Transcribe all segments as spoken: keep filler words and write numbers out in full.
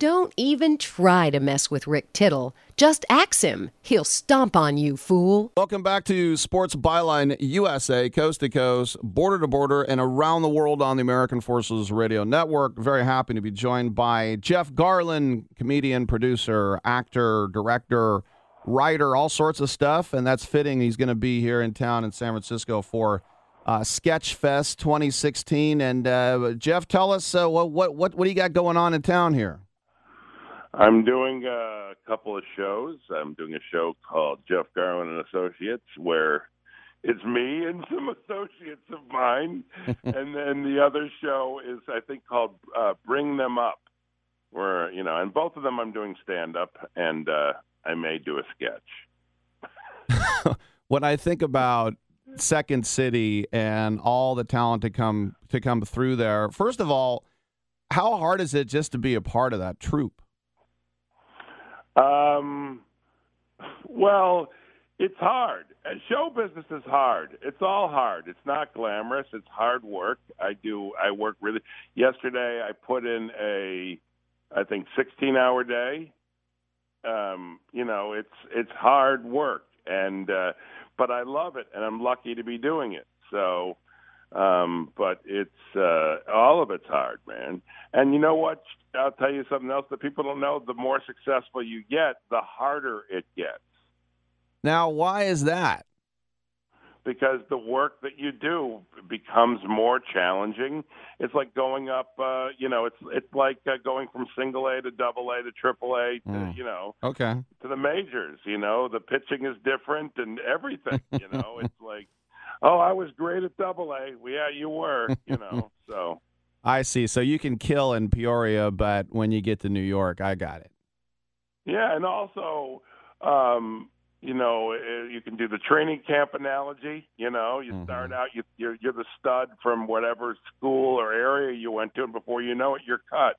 Don't even try to mess with Rick Tittle. Just axe him. He'll stomp on you, fool. Welcome back to Sports Byline U S A, coast to coast, border to border, and around the world on the American Forces Radio Network. Very happy to be joined by Jeff Garlin, comedian, producer, actor, director, writer, all sorts of stuff. And that's fitting. He's going to be here in town in San Francisco for uh, Sketch Fest twenty sixteen. And uh, Jeff, tell us uh, what, what, what, what do you got going on in town here? I'm doing a couple of shows. I'm doing a show called Jeff Garlin and Associates, where it's me and some associates of mine. And then the other show is, I think, called uh, Bring Them Up, where, you know, and both of them I'm doing stand-up, and uh, I may do a sketch. When I think about Second City and all the talent to come to come through there, first of all, how hard is it just to be a part of that troupe? Um, well, it's hard. And show business is hard. It's all hard. It's not glamorous. It's hard work. I do. I work really. Yesterday, I put in a, I think, sixteen-hour day. Um, you know, it's it's hard work, and uh, but I love it, and I'm lucky to be doing it. So. Um, but it's uh, all of it's hard, man. And you know what? I'll tell you something else that people don't know. The more successful you get, the harder it gets. Now, why is that? Because the work that you do becomes more challenging. It's like going up, uh, you know, it's it's like uh, going from single A to double A to triple A to, Mm. you know, Okay. to the majors. You know, the pitching is different and everything. You know, it's like, oh, I was great at double A. Well, yeah, you were, you know, so. I see. So you can kill in Peoria, but when you get to New York, I got it. Yeah, and also, um, you know, uh, you can do the training camp analogy. You know, you Mhm. start out, you, you're, you're the stud from whatever school or area you went to, and before you know it, you're cut.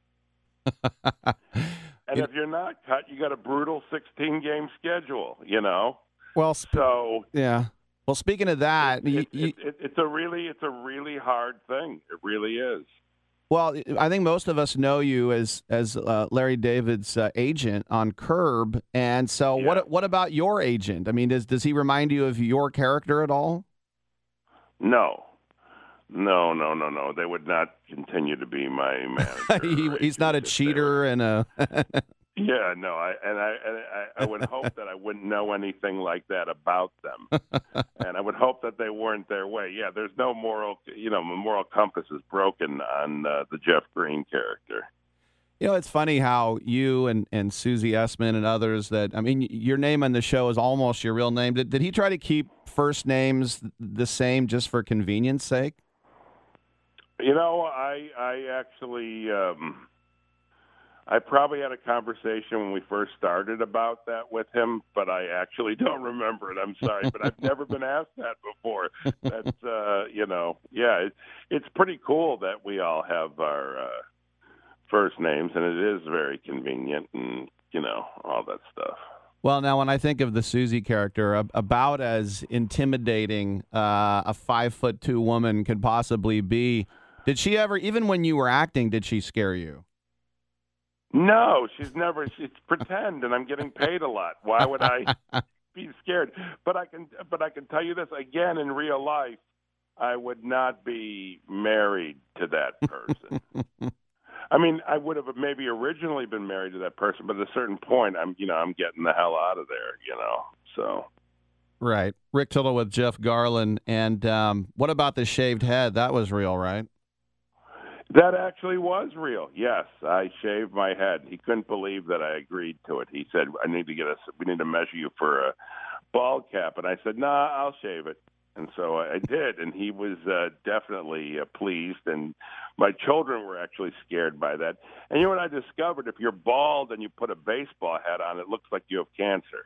And You- if you're not cut, you got a brutal sixteen-game schedule, you know. Well, sp- So yeah. Well, speaking of that, you, it, you, it, it, it's a really, it's a really hard thing. It really is. well, I think most of us know you as as uh, Larry David's uh, agent on Curb, and so Yeah. what? What about your agent? I mean, does does he remind you of your character at all? No, no, no, no, no. They would not continue to be my manager. he, or he's not a agent if they cheater were- and a. Yeah, no, I and I and I, I would hope that I wouldn't know anything like that about them, and I would hope that they weren't their way. Yeah, there's no moral, you know, moral compass is broken on uh, the Jeff Green character. You know, it's funny how you and, and Susie Essman and others that, I mean, your name on the show is almost your real name. Did, did he try to keep first names the same just for convenience sake? You know, I I actually um, I probably had a conversation when we first started about that with him, but I actually don't remember it. I'm sorry, but I've never been asked that before. That's uh, you know, yeah, it, it's pretty cool that we all have our uh, first names, and it is very convenient, and you know, all that stuff. Well, now when I think of the Susie character, ab- about as intimidating uh, a five foot two woman could possibly be. Did she ever, even when you were acting, did she scare you? No, she's never. She's pretend, and I'm getting paid a lot. Why would I be scared? But I can. But I can tell you this again. In real life, I would not be married to that person. I mean, I would have maybe originally been married to that person, but at a certain point, I'm. You know, I'm getting the hell out of there. You know, so. Right. Rick Tittle with Jeff Garlin. And um, what about the shaved head? That was real, right? That actually was real. Yes, I shaved my head. He couldn't believe that I agreed to it. He said, "I need to get a. We need to measure you for a bald cap." And I said, "Nah, I'll shave it." And so I did, and he was uh, definitely uh, pleased. And my children were actually scared by that. And you know what I discovered? If you're bald and you put a baseball hat on, it looks like you have cancer.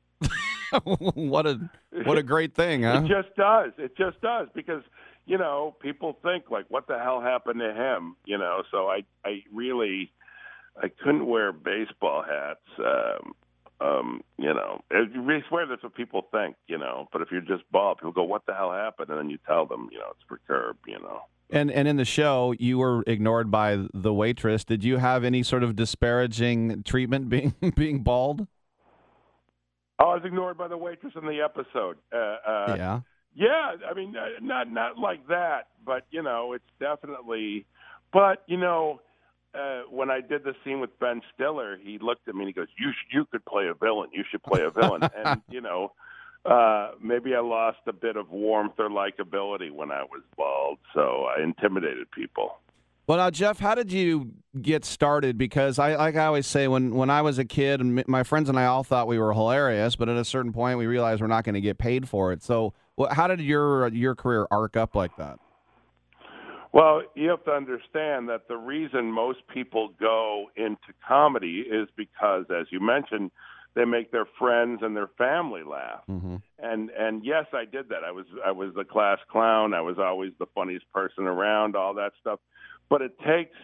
what a what a great thing, huh? It just does. It just does because. You know, people think like, "What the hell happened to him?" You know, so I, I really, I couldn't wear baseball hats. Um, um, you know, I really swear that's what people think. You know, but if you're just bald, people go, "What the hell happened?" And then you tell them, you know, it's for Curb. You know. And and in the show, you were ignored by the waitress. Did you have any sort of disparaging treatment being being bald? Oh, I was ignored by the waitress in the episode. Uh, uh, Yeah. Yeah, I mean, uh, not not like that, but you know, it's definitely. But you know, uh, when I did the scene with Ben Stiller, he looked at me and he goes, "You sh- you could play a villain. You should play a villain." And you know, uh, maybe I lost a bit of warmth or likability when I was bald, so I intimidated people. Well, now, Jeff, how did you get started? Because I, like I always say, when, when I was a kid, and my friends and I all thought we were hilarious, but at a certain point, we realized we're not going to get paid for it. So, well, how did your your career arc up like that? Well, you have to understand that the reason most people go into comedy is because, as you mentioned, they make their friends and their family laugh. Mm-hmm. And and yes, I did that. I was I was the class clown. I was always the funniest person around. All that stuff. But it takes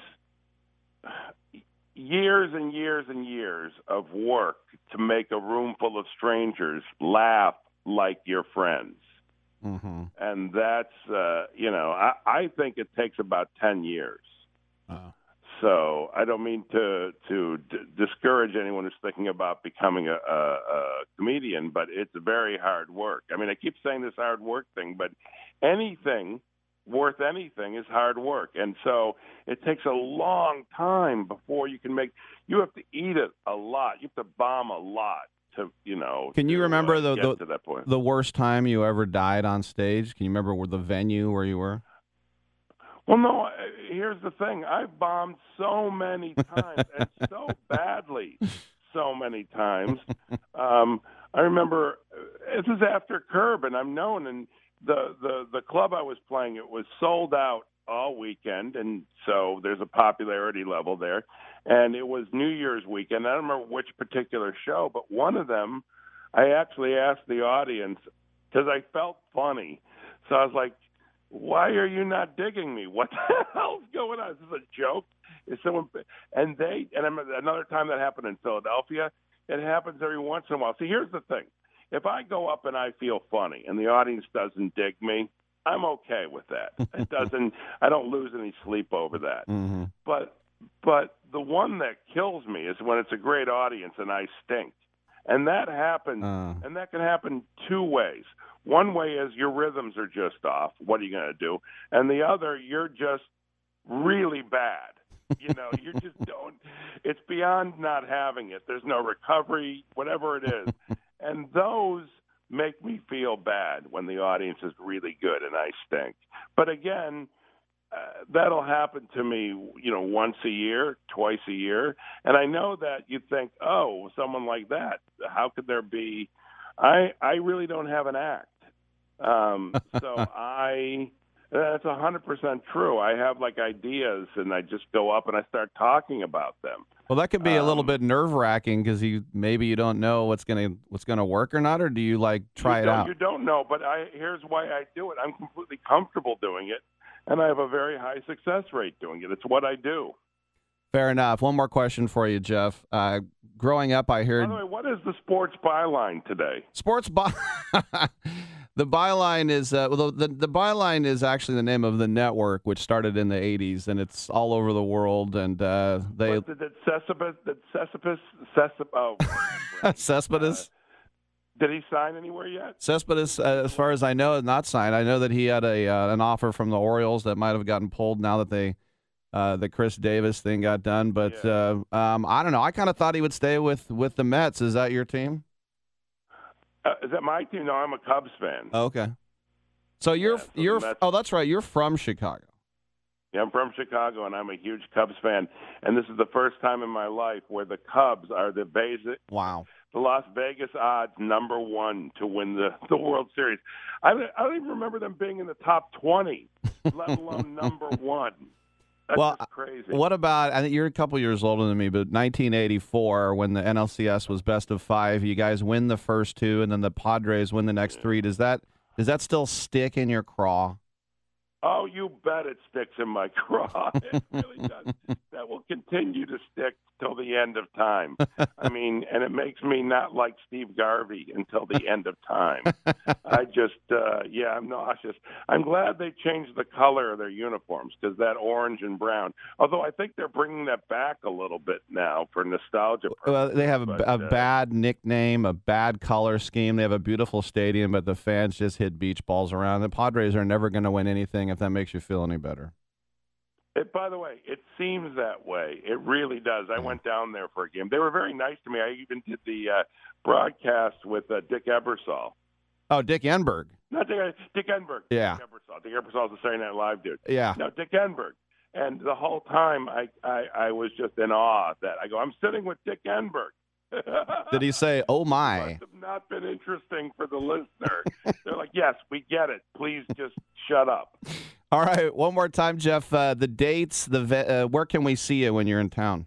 years and years and years of work to make a room full of strangers laugh like your friends. Mm-hmm. And that's, uh, you know, I, I think it takes about ten years. Uh, So I don't mean to, to d- discourage anyone who's thinking about becoming a, a, a comedian, but it's very hard work. I mean, I keep saying this hard work thing, but anything worth anything is hard work. And so it takes a long time before you can make, you have to eat it a lot. You have to bomb a lot to, you know. Can you to, remember uh, the, get the, to that point. the worst time you ever died on stage? Can you remember where the venue where you were? Well, no, I- here's the thing. I've bombed so many times and so badly so many times. Um, I remember uh, this is after Curb, and I'm known, and the, the, the club I was playing, it was sold out all weekend, and so there's a popularity level there. And it was New Year's weekend. I don't remember which particular show, but one of them, I actually asked the audience because I felt funny. So I was like, why are you not digging me? What the hell's going on? Is this a joke? Is someone? And they, and another time that happened in Philadelphia, it happens every once in a while. See, here's the thing. If I go up and I feel funny and the audience doesn't dig me, I'm okay with that. It doesn't, I don't lose any sleep over that. Mm-hmm. But, but the one that kills me is when it's a great audience and I stink. And that happens, Uh. and that can happen two ways. One way is your rhythms are just off. What are you going to do? And the other, you're just really bad. You know, you just don't. It's beyond not having it. There's no recovery, whatever it is. And those make me feel bad when the audience is really good and I stink. But again, uh, that'll happen to me, you know, once a year, twice a year. And I know that you think, oh, someone like that, how could there be? I I really don't have an act. Um, so I, that's one hundred percent true. I have like ideas and I just go up and I start talking about them. Well, that could be a little Um, bit nerve wracking because you maybe you don't know what's gonna what's gonna work or not, or do you like try you it don't- out? You don't know, but I here's why I do it. I'm completely comfortable doing it, and I have a very high success rate doing it. It's what I do. Fair enough. One more question for you, Jeff. Uh, growing up, I By heard the way, what is the sports byline today? sports by. The byline is uh, well, the, the the byline is actually the name of the network, which started in the eighties, and it's all over the world. And uh, they What, did, did Cespedes, did Cespedes, Cespedes, oh, Cespedes. did he sign anywhere yet? Cespedes, uh, as far as I know, is not signed. I know that he had a uh, an offer from the Orioles that might have gotten pulled now that they uh, the Chris Davis thing got done. But Yeah. uh, um, I don't know. I kind of thought he would stay with with the Mets. Is that your team? Uh, is that my team? No, I'm a Cubs fan. Oh, okay. So you're Yeah, so the you're Mets- oh that's right. You're from Chicago. Yeah, I'm from Chicago, and I'm a huge Cubs fan. And this is the first time in my life where the Cubs are the basic, Wow. the Las Vegas odds number one to win the, the World Series. I don't, I don't even remember them being in the top twenty, let alone number one. That's Well, just crazy. What about, I think you're a couple years older than me, but nineteen eighty-four, when the N L C S was best of five, you guys win the first two, and then the Padres win the next three. Does that does that still stick in your craw? Oh, you bet it sticks in my craw. It really does. That will continue to stick till the end of time. I mean, and it makes me not like Steve Garvey until the end of time. I just, uh, yeah, I'm nauseous. I'm glad they changed the color of their uniforms because that orange and brown. Although I think they're bringing that back a little bit now for nostalgia purposes. Well, they have a, but, a uh, bad nickname, a bad color scheme. They have a beautiful stadium, but the fans just hit beach balls around. The Padres are never going to win anything if that makes you feel any better. It, by the way, it seems that way. It really does. I went down there for a game. They were very nice to me. I even did the uh, broadcast with uh, Dick Ebersol. Oh, Dick Enberg. Not Dick, Dick Enberg. Yeah. Dick Ebersol. Dick Ebersol is the Saturday Night Live dude. Yeah. No, Dick Enberg. And the whole time I, I, I was just in awe of that. I go, I'm sitting with Dick Enberg. Did he say, oh, my? It must have not been interesting for the listener. They're like, yes, we get it. Please just shut up. All right, one more time, Jeff. Uh, the dates, the ve- uh, where can we see you when you're in town?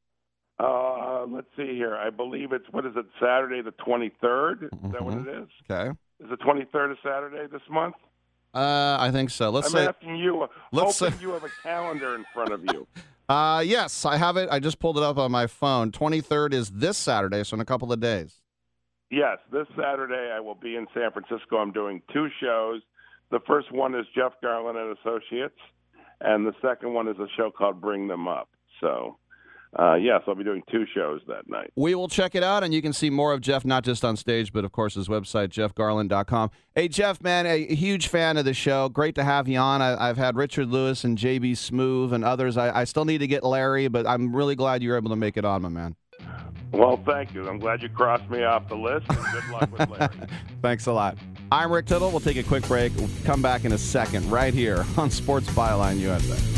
Uh, let's see here. I believe it's, what is it, Saturday the twenty-third? Is mm-hmm. that what it is? Okay. Is the twenty-third a Saturday this month? Uh, I think so. Let's I'm say, asking you, let's hoping say, you have a calendar in front of you. Uh, yes, I have it. I just pulled it up on my phone. twenty-third is this Saturday, so in a couple of days. Yes, this Saturday I will be in San Francisco. I'm doing two shows. The first one is Jeff Garlin and Associates, and the second one is a show called Bring Them Up. So, uh, yes, I'll be doing two shows that night. We will check it out, and you can see more of Jeff, not just on stage, but, of course, his website, jeff garlin dot com. Hey, Jeff, man, a huge fan of the show. Great to have you on. I, I've had Richard Lewis and J B Smoove and others. I, I still need to get Larry, but I'm really glad you were able to make it on, my man. Well, thank you. I'm glad you crossed me off the list, and good luck with Larry. Thanks a lot. I'm Rick Tittle. We'll take a quick break. We'll come back in a second right here on Sports Byline U S A.